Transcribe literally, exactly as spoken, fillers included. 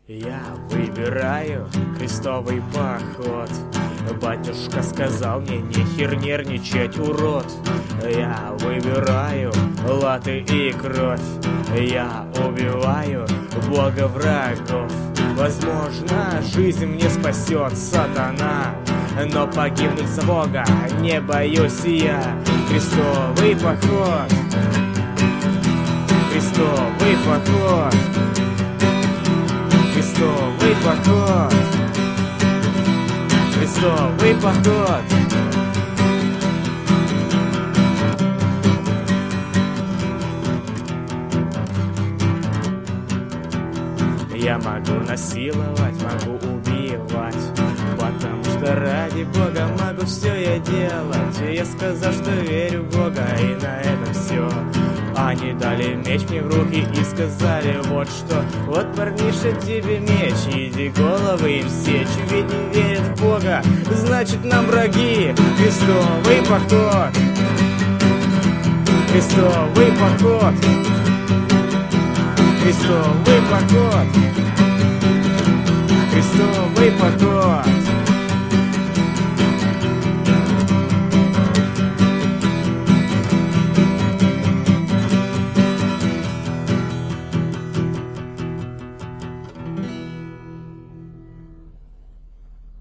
Я выбираю крестовый поход. Батюшка сказал мне нехер нервничать, урод. Я выбираю латы и кровь. Я убиваю бога врагов. Возможно, жизнь мне спасет сатана, но погибнуть за Бога не боюсь я. Крестовый поход, крестовый поход, крестовый поход, крестовый поход. Я могу насиловать, могу убивать, потому что ради Бога могу все я делать. Я сказал, что верю в Бога, и на этом все. Они дали меч мне в руки и сказали вот что: вот, парниша, тебе меч, иди головы им сечь. Ведь не верят в Бога, значит нам враги. Крестовый поход, крестовый поход, крестовый поход.